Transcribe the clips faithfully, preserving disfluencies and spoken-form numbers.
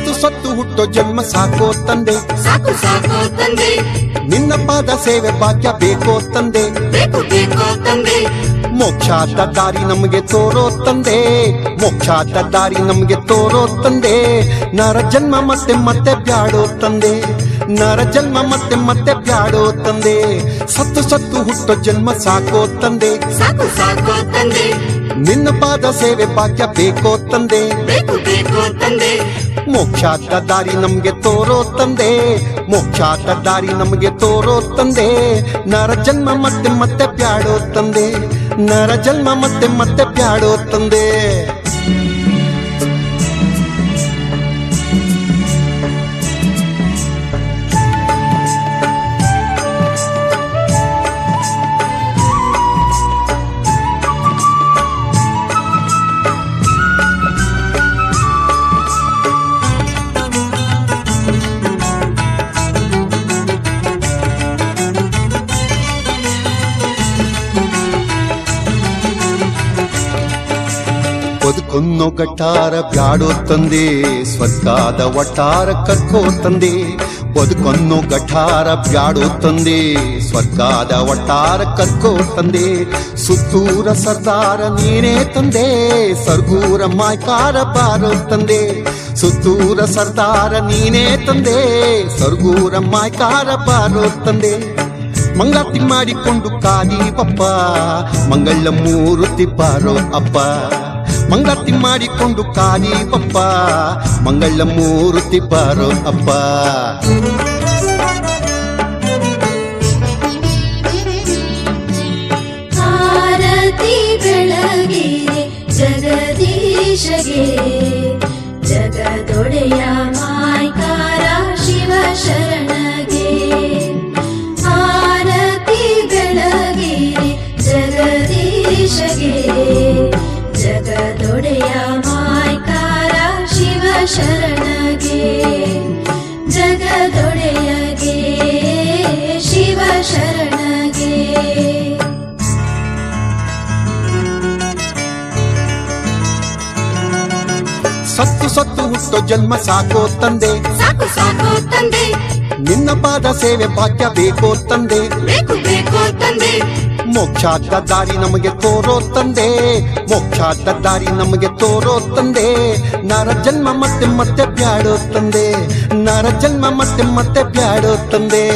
ಸತ್ತು ಸತ್ತು ಹುಟ್ಟೋ ಜನ್ಮ ಸಾಕೋ ತಂದೆ, ಸಾಕು ಸಾಕೋ ತಂದೆ. ನಿನ್ನ ಪಾದ ಸೇವೆ ಭಾಗ್ಯ ಬೇಕೋ ತಂದೆ, ಬೇಕು ಬೇಕೋ ತಂದೆ. ಮೋಕ್ಷಾದ ದಾರಿ ನಮಗೆ ತೋರೋ ತಂದೆ, ಮೋಕ್ಷಾದ ದಾರಿ ನಮಗೆ ತೋರೋ ತಂದೆ. ನರ ಜನ್ಮ ಮತ್ತೆ ಮತ್ತೆ ಬ್ಯಾಡೋ ತಂದೆ, ನರ ಜನ್ಮ ಮತ್ತೆ ಮತ್ತೆ ಬ್ಯಾಡೋ ತಂದೆ. ಸತ್ತು ಸತ್ತು ಹುಟ್ಟೋ ಜನ್ಮ ಸಾಕೋ ತಂದೆ, ಸಾಕು ಸಾಕೋ ತಂದೆ. ನಿನ್ನ ಪಾದ ಸೇವೆ ಭಾಗ್ಯ ಬೇಕೋ ತಂದೆ, ಬೇಕು ಬೇಕೋ ತಂದೆ. ಮೋಕ್ಷಾದ ದಾರಿ ನಮ್ಗೆ ತೋರೋ ತಂದೆ, ಮೋಕ್ಷಾದ ದಾರಿ ನಮ್ಗೆ ತೋರೋ ತಂದೆ. ನರ ಜನ್ಮ ಮತ್ತೆ ಮತ್ತೆ ಬ್ಯಾಡೋ ತಂದೆ, ನರ ಜನ್ಮ ಮತ್ತೆ ಮತ್ತೆ ಬ್ಯಾಡೋ ತಂದೆ. ಬದುಕೊನ್ನೋ ಗಟ್ಟಾರ ಬ್ಯಾಡೋ ತಂದೆ, ಸ್ವರ್ಗಾದ ಒಟ್ಟಾರ ಕರ್ಕೋ ತಂದೆ. ಬದುಕೊನ್ನೋ ಗಠಾರ ಬ್ಯಾಡೋ ತಂದೆ, ಸ್ವರ್ಗಾದ ಒಟ್ಟಾರ ಕರ್ಕೋ ತಂದೆ. ಸುತ್ತೂರ ಸರ್ದಾರ ನೀನೇ ತಂದೆ, ಸರ್ಗೂರ ಮಾಯ್ಕಾರ ಬಾರೋ ತಂದೆ. ಸುತ್ತೂರ ಸರ್ದಾರ ನೀನೇ ತಂದೆ, ಸರ್ಗೂರ ಮಾಯ್ಕಾರ ಬಾರೋ ತಂದೆ. ಮಂಗಾತಿ ಮಾಡಿಕೊಂಡು ಕಾದಿ ಪಪ್ಪ, ಮಂಗಳ ಮೂರುತಿ ಬಾರೋ ಅಪ್ಪ. ಮಂಗಾತಿ ಮಾಡಿಕೊಂಡು ಕಾದಿ ಪಪ್ಪ, ಮಂಗಳ ಮೂರುತಿ ಬಾರೋ ಅಪ್ಪ. ಆರತಿ ಬೆಳಗಿರೆ ಜಗದೀಶಗೆ, ಜಗದೊಡೆಯ ಮಾಯ್ಕಾರ ಶಿವ ಶರಣಗೆ. ಆರತಿ ಬೆಳಗಿರೆ ಜಗದೀಶಗೆ, ಜಗದೊಡೆಯ ಮಾಯ್ಕಾರ ಶಿವ ಶರಣಗೆ. ಜಗದೊಡೆಯಗೆ ಶಿವ ಶರಣಗೆ. ಸತ್ತು ಸತ್ತು ಹುಟ್ಟೋ ಜನ್ಮ ಸಾಕೋ ತಂದೆ, ಸಾಕು ಸಾಕೋ ತಂದೆ. ನಿನ್ನ ಪಾದ ಸೇವೆ ಭಾಗ್ಯ ಬೇಕೋ ತಂದೆ, ಬೇಕು ಬೇಕೋ ತಂದೆ. ಮೋಕ್ಷಾದ ದಾರಿ ನಮಗೆ ತೋರೋ ತಂದೆ, ಮೋಕ್ಷಾದ ದಾರಿ ನಮಗೆ ತೋರೋ ತಂದೆ. ನರ ಜನ್ಮ ಮತ್ತೆ ಮತ್ತೆ ಬ್ಯಾಡೋ ತಂದೆ, ನರ ಜನ್ಮ ಮತ್ತೆ ಮತ್ತೆ ಬ್ಯಾಡೋ ತಂದೆ.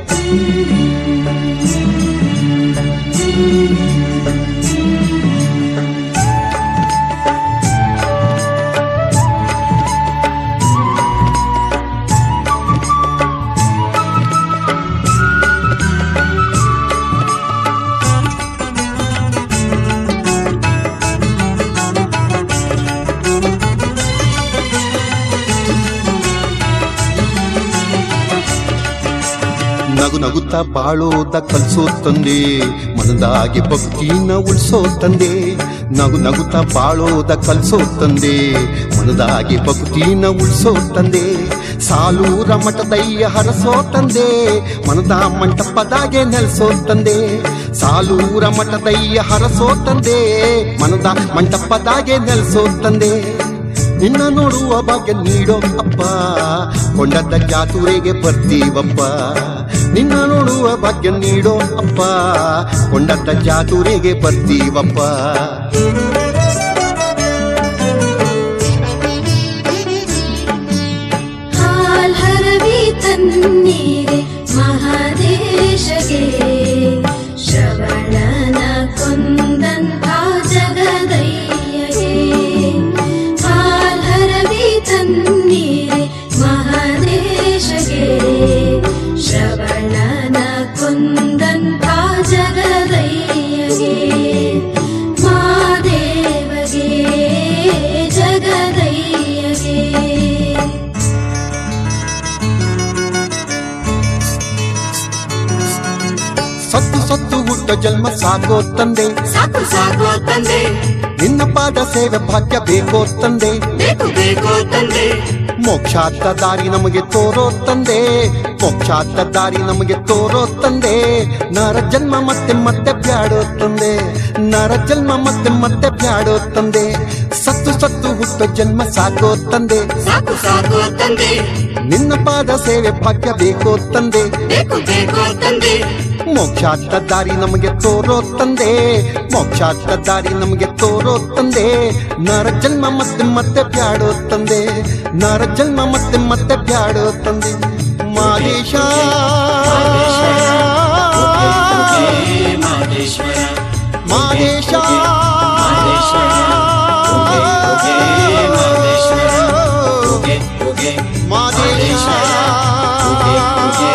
ನಗು ನಗುತ್ತಾ ಬಾಳೋದ ಕಲ್ಸೋ ತಂದೆ, ಮನದಾಗಿ ಭಕ್ತಿನ ಉಳಿಸೋ ತಂದೆ. ನಗು ನಗುತ್ತಾ ಬಾಳೋದ ಕಲ್ಸೋ ತಂದೆ, ಮನದಾಗಿ ಭಕ್ತಿನ ಉಳಿಸೋ ತಂದೆ. ಸಾಲೂರ ಮಠದಯ್ಯ ಹರಸೋ ತಂದೆ, ಮನದ ಮಂಟಪದಾಗೆ ನೆಲೆಸೋ ತಂದೆ. ಸಾಲೂರ ಮಠದಯ್ಯ ಹರಸೋ ತಂದೆ, ಮನದ ಮಂಟಪದಾಗೆ ನೆಲೆಸೋ ತಂದೆ. ನಿನ್ನ ನೋಡುವ ಭಾಗ್ಯ ನೀಡೋ ಅಪ್ಪ, ಕೊಂಡದ ಜಾತುರೆಗೆ ಬರ್ತೀವಪ್ಪ. ನಿನ್ನ ನೋಡುವ ಭಾಗ್ಯ ನೀಡೋ ಅಪ್ಪ, ಕೊಂಡದ ಜಾತುರೆಗೆ ಬರ್ತೀವಪ್ಪ. ಹಾಲ್ ಹರವಿ ತನ್ನೀರೆ ಮಹಾದೇಶಗೆ, ಶ್ರವಣನ ಕೊಂದಂಥ ಜಗದಯ್ಯಗೆ. ಹಾಲ್ ಹರವಿ ತನ್ನೀರೆ ಮಹಾದೇಶಗೆ, ಶ್ರವಣನ ಕೊಂದಂಥ ಜಗದಯ್ಯಗೆ. ಮಾದೇವಗೆ ಜಗದಯ್ಯಗೆ. ಸತ್ತು ಸತ್ತು ಹುಟ್ಟ ಜನ್ಮ ಸಾಕೋ ತಂದೆ, ಸಾಕು ಸಾಕೋ ತಂದೆ. ನಿನ್ನ ಪಾದ ಸೇವೆ ಭಾಗ್ಯ ಬೇಕೋ ತಂದೆ, ಬೇಕು ಬೇಕೋ ತಂದೆ. ಮೋಕ್ಷಾದ ದಾರಿ ನಮಗೆ ತೋರೋ ತಂದೆ, ಮೋಕ್ಷಾದ ದಾರಿ ನಮಗೆ ತೋರೋ ತಂದೆ, ನರ ಜನ್ಮ ಮತ್ತೆ ಮತ್ತೆ ಬ್ಯಾಡೋ ತಂದೆ, ನರ ಜನ್ಮ ಮತ್ತೆ ಮತ್ತೆ ಬ್ಯಾಡೋ ತಂದೆ, ಸತ್ತು ಸತ್ತು ಹುಟ್ಟೋ ಜನ್ಮ ಸಾಕೋ ತಂದೆ, ಸಾಕು ಸಾಕು ತಂದೆ, ನಿನ್ನ ಪಾದ ಸೇವೆ ಭಾಗ್ಯ ಬೇಕೋ ತಂದೆ, ಬೇಕು ಬೇಕು ತಂದೆ, ಮೋಕ್ಷಾದ ದಾರಿ ನಮಗೆ ತೋರೋ ತಂದೆ, ಮೋಕ್ಷಾದ ದಾರಿ ನಮಗೆ ತೋರೋ ತಂದೆ, ನರ ಜನ್ಮ ಮತ್ತೆ ಮತ್ತೆ ಬ್ಯಾಡೋ ತಂದೆ, ನರ ಜನ್ಮ ಮತ್ತೆ ಮತ್ತೆ ಬ್ಯಾಡೋ ತಂದೆ. ಮಾದೇಶ ಮಾದೇಶ ಮಾದೇಶ